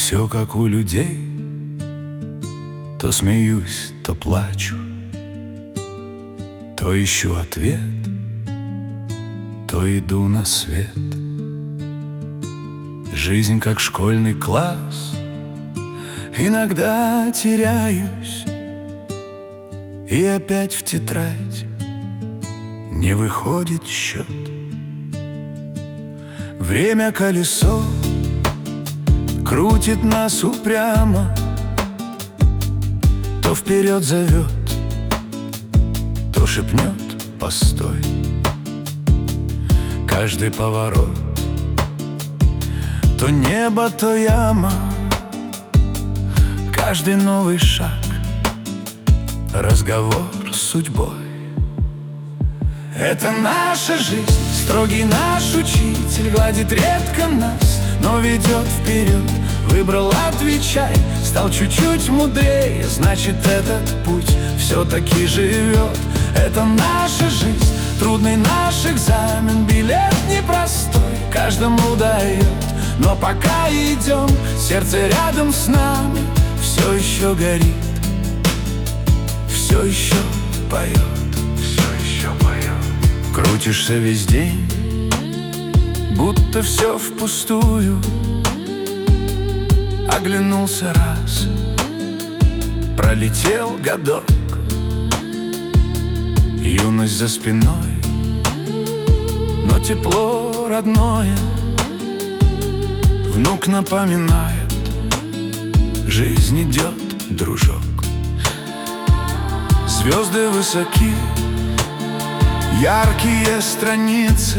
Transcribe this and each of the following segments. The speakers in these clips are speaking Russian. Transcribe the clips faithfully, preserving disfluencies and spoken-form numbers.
Все как у людей, то смеюсь, то плачу, то ищу ответ, то иду на свет. Жизнь как школьный класс, иногда теряюсь, и опять в тетрадь не выходит счет. Время колесо крутит нас упрямо, то вперед зовет, то шепнет «постой». Каждый поворот то небо, то яма, каждый новый шаг — разговор с судьбой. Это наша жизнь, строгий наш учитель, гладит редко нас, но ведет вперед. Выбрал «отвечай», стал чуть-чуть мудрее, значит, этот путь все-таки живет. Это наша жизнь, трудный наш экзамен, билет непростой, каждому дает. Но пока идем, сердце рядом с нами все еще горит, все еще поет, все еще поет. Крутишься весь день, будто все впустую. Оглянулся раз, пролетел годок. Юность за спиной, но тепло родное. Внук напоминает, жизнь идет, дружок. Звезды высоки, яркие страницы,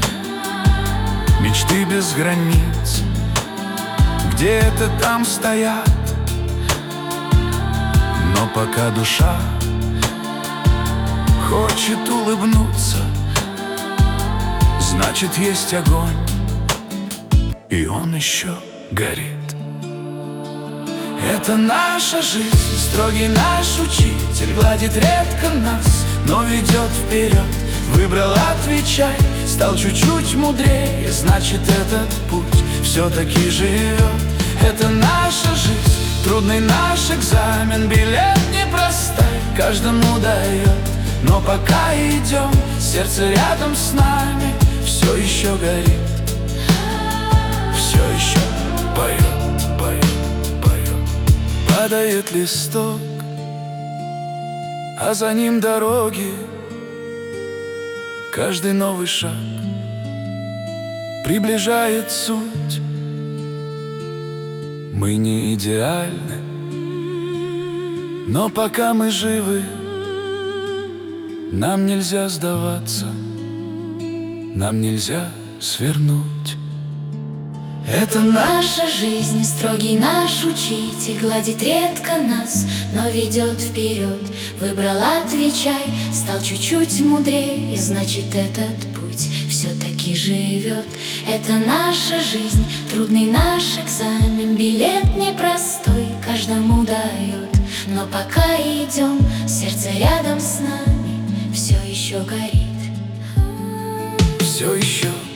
мечты без границ где-то там стоят. Но пока душа хочет улыбнуться, значит, есть огонь, и он еще горит. Это наша жизнь, строгий наш учитель, гладит редко нас, но ведет вперед. Выбрал «отвечай», стал чуть-чуть мудрее, значит, этот путь все-таки живет. Это наша жизнь, трудный наш экзамен, билет непростой, каждому дает. Но пока идем, сердце рядом с нами все еще горит, все еще поет, поет, поет. Падает листок, а за ним дороги. Каждый новый шаг приближает суть. Мы не идеальны, но пока мы живы, нам нельзя сдаваться, нам нельзя свернуть. Это наша жизнь, строгий наш учитель, гладит редко нас, но ведет вперед. Выбрал «отвечай», стал чуть-чуть мудрее, значит, этот путь все-таки живет. Это наша жизнь, трудный наш экзамен, билет непростой, каждому дает. Но пока идем, сердце рядом с нами все еще горит, все еще